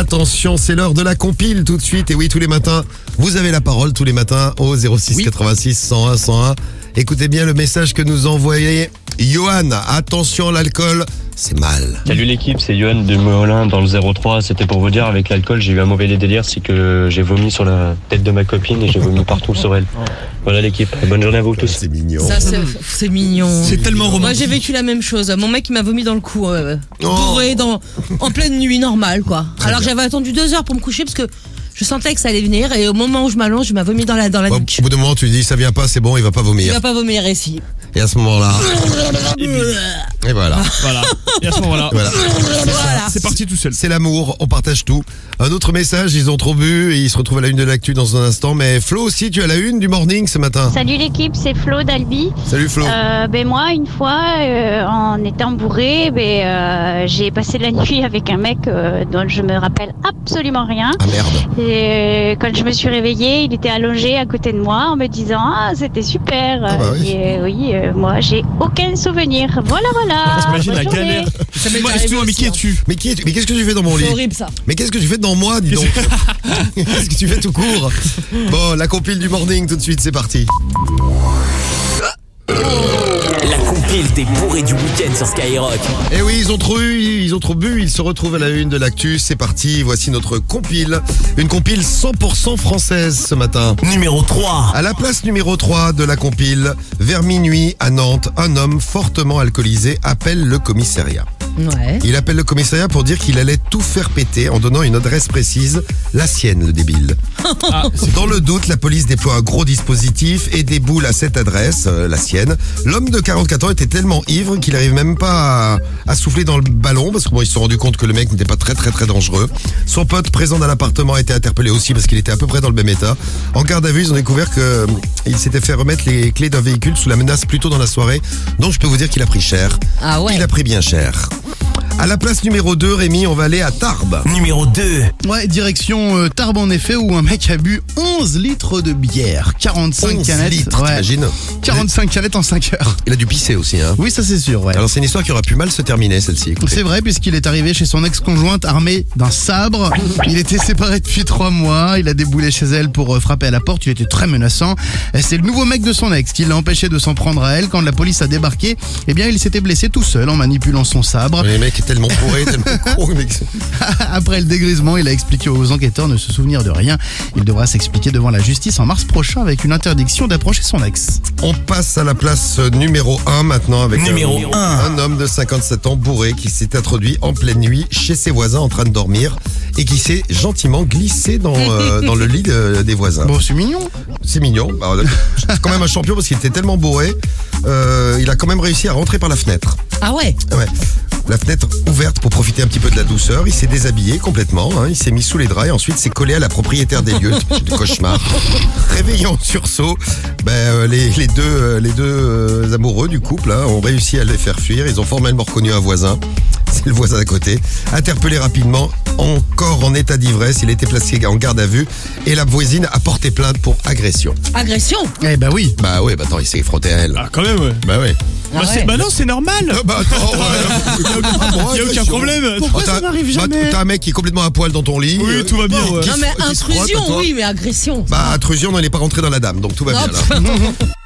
Attention, c'est l'heure de la compile tout de suite. Et oui, tous les matins, vous avez la parole tous les matins au 06 86 101 101. Écoutez bien le message que nous envoyait Johan. Attention, l'alcool, c'est mal. Salut l'équipe, c'est Johan de Meholin dans le 03. C'était pour vous dire, avec l'alcool, j'ai eu un mauvais délire, c'est que j'ai vomi sur la tête de ma copine et j'ai vomi partout sur elle. Voilà l'équipe, bonne journée à vous tous. C'est mignon. Ça, c'est mignon. C'est tellement romantique. Moi, j'ai vécu la même chose. Mon mec, il m'a vomi dans le cou, bourré, en pleine nuit, normal, quoi. Alors, j'avais attendu 2 heures pour me coucher parce que je sentais que ça allait venir et au moment où je m'allonge, il m'a vomi dans la nuque. Au bout d'un moment, tu dis, ça vient pas, c'est bon, il va pas Il vomir. va pas vomir ici. Et à ce moment-là, et voilà. Voilà. Et à ce moment-là, Voilà. Voilà. c'est parti tout seul. C'est l'amour, on partage tout. Un autre message, ils ont trop bu et ils se retrouvent à la une de l'actu dans un instant. Mais Flo aussi, tu as la une du morning ce matin. Salut l'équipe, c'est Flo d'Albi. Salut Flo. Moi, une fois, en étant bourré, j'ai passé la nuit avec un mec dont je me rappelle absolument rien. Ah merde. Et quand je me suis réveillée, il était allongé à côté de moi en me disant « Ah, c'était super Ah bah oui. Et moi, j'ai aucun souvenir. Voilà. T'imagines la Bonne journée. galère. Ça m'est arrivé Excuse-moi, mais aussi, qui es-tu? Mais qu'est-ce que tu fais dans mon lit? C'est horrible, ça. Mais qu'est-ce que tu fais dans moi, dis donc? Qu'est-ce que tu fais tout court? Bon, la compile du morning tout de suite, c'est parti. La compile des bourrés du week-end sur Skyrock. Eh oui, ils ont trop bu, ils se retrouvent à la une de l'actu, c'est parti, voici notre compile. Une compile 100% française ce matin. Numéro 3. À la place numéro 3 de la compile, vers minuit à Nantes, un homme fortement alcoolisé appelle le commissariat. Ouais. Il appelle le commissariat pour dire qu'il allait tout faire péter en donnant une adresse précise, la sienne, le débile. Dans le doute, la police déploie un gros dispositif et déboule à cette adresse, la sienne. L'homme de 44 ans était tellement ivre qu'il n'arrive même pas à souffler dans le ballon parce que ils se sont rendus compte que le mec n'était pas très dangereux. Son pote présent dans l'appartement a été interpellé aussi parce qu'il était à peu près dans le même état. En garde à vue, ils ont découvert qu'il s'était fait remettre les clés d'un véhicule sous la menace plus tôt dans la soirée. Donc je peux vous dire qu'il a pris cher. Ah ouais. Il a pris bien cher. À la place numéro 2, Rémi, on va aller à Tarbes. Numéro 2. Ouais, direction Tarbes en effet, où un mec a bu 11 litres de bière, 45 11 canettes. litres, Ouais. t'imagines? 45 canettes en 5 heures. Il a dû pisser aussi, hein. Oui, ça c'est sûr, ouais. Alors c'est une histoire qui aura pu mal se terminer, celle-ci. Écoutez. C'est vrai, puisqu'il est arrivé chez son ex-conjointe armé d'un sabre. Il était séparé depuis 3 mois. Il a déboulé chez elle pour frapper à la porte. Il était très menaçant. Et c'est le nouveau mec de son ex qui l'a empêché de s'en prendre à elle. Quand la police a débarqué, eh bien, il s'était blessé tout seul en manipulant son sabre. Le mec est tellement bourré, tellement con, le mec. Après le dégrisement, il a expliqué aux enquêteurs ne se souvenir de rien. Il devra s'expliquer devant la justice en mars prochain avec une interdiction d'approcher son ex. On passe à la place numéro 1 maintenant avec Numéro un homme de 57 ans bourré qui s'est introduit en pleine nuit chez ses voisins en train de dormir et qui s'est gentiment glissé dans le lit des voisins. Bon, c'est mignon. C'est mignon. Bah, c'est quand même un champion parce qu'il était tellement bourré. Il a quand même réussi à rentrer par la fenêtre. Ah ouais. Ouais. La fenêtre ouverte pour profiter un petit peu de la douceur. Il s'est déshabillé complètement. Il s'est mis sous les draps et ensuite s'est collé à la propriétaire des lieux. C'est du cauchemar. Réveillé en sursaut, les deux amoureux du couple ont réussi à les faire fuir. Ils ont formellement reconnu un voisin. C'est le voisin d'à côté. Interpellé rapidement, encore en état d'ivresse, il a été placé en garde à vue et la voisine a porté plainte pour agression. Agression. Eh ben oui. Bah ouais, attends, il s'est frotté à elle. Ah, quand même, ouais. Bah ouais. Bah non, c'est normal. Attends, Il y a aucun problème. Pourquoi ça m'arrive jamais? T'as un mec qui est complètement à poil dans ton lit. Oui, tout va bien, ouais. Non mais qui se frotte à intrusion, toi. oui, mais agression. Bah intrusion, non, il n'est pas rentré dans la dame, donc tout va bien là.